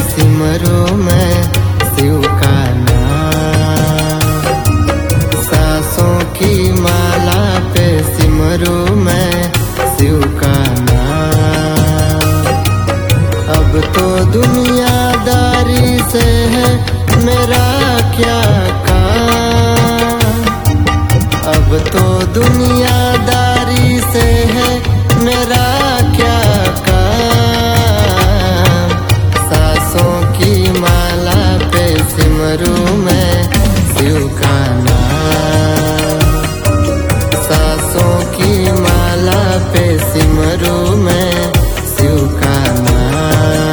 सिमरूं मैं शिव का नाम। सांसों की माला पे सिमरूं मैं शिव का नाम। अब तो दुनियादारी से है मेरा क्या काम। अब तो दुनियादारी से है मेरा क्या काम। सांसों की माला पे सिमरूं मैं शिव का नाम। सांसों की माला पे सिमरूं मैं शिव का नाम।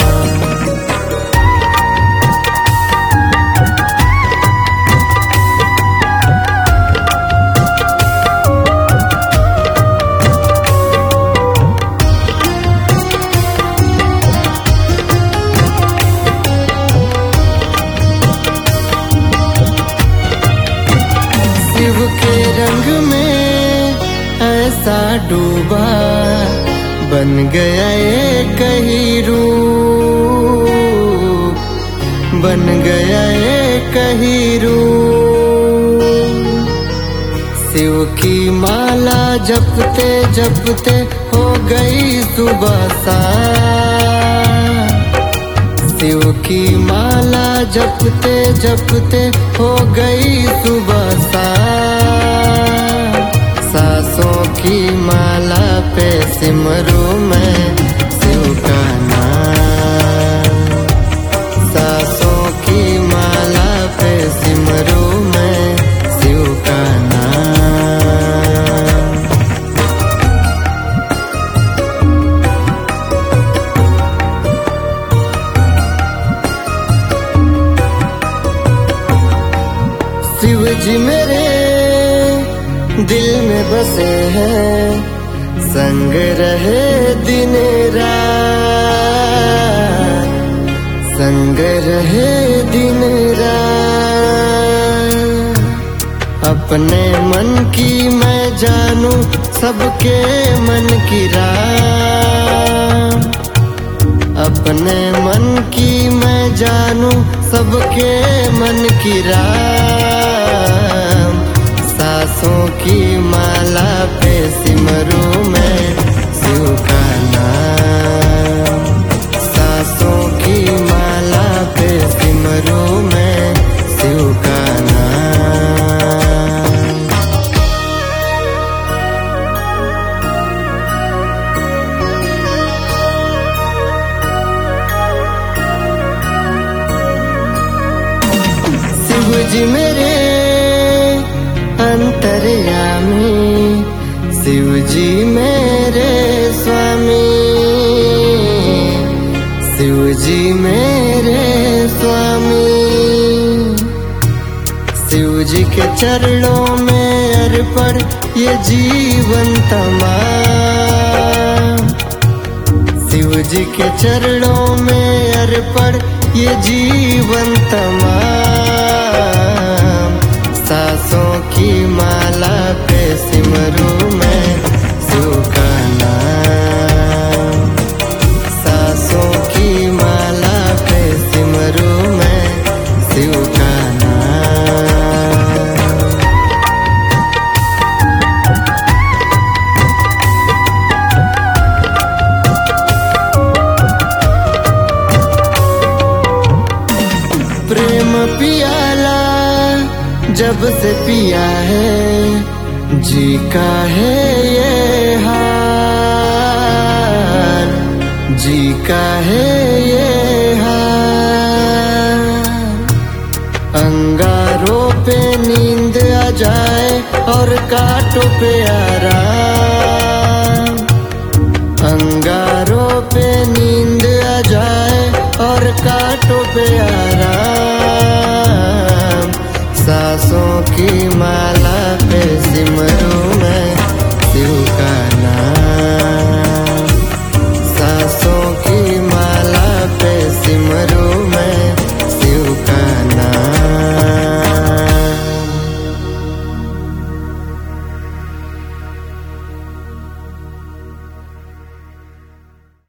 शिव के रंग में ऐसा डूबा बन गया एक ही रूप। बन गया एक ही रूप। शिव की माला जपते जपते हो गई सुबह शाम। शिव की माला जपते जपते हो गई सुबह शाम। सांसों की माला पे सिमरूं मैं शिव का नाम। सांसों की माला पे सिमरूं मैं शिव का नाम। शिव जी मेरे दिल में बसे हैं, संग रहे दिन रात। संग रहे दिन रात। अपने मन की मैं जानूं सबके मन की राह। अपने मन की मैं जानूं सबके मन की राह। सांसों की माला पे सिमरूं मैं शिव का नाम। सांसों की माला पे सिमरूं मैं शिव का नाम। शिव जी मेरे अंतर्यामी, शिव जी मेरे स्वामी। शिव जी मेरे स्वामी। शिव जी के चरणों में अर्पण ये जीवन तमाम। शिव जी के चरणों में अर्पण ये जीवन तमाम। सांसों की माला पे सिमरूं मैं शिव का नाम। सांसों की माला पे सिमरूं मैं शिव का नाम। प्रेम पियाला जब से पिया है, जी का है ये हाल। जी का है ये हाल। अंगारों पे नींद आ जाए और कांटों पे आराम। अंगारों पे नींद आ जाए और कांटों पे आराम। सांसों की माला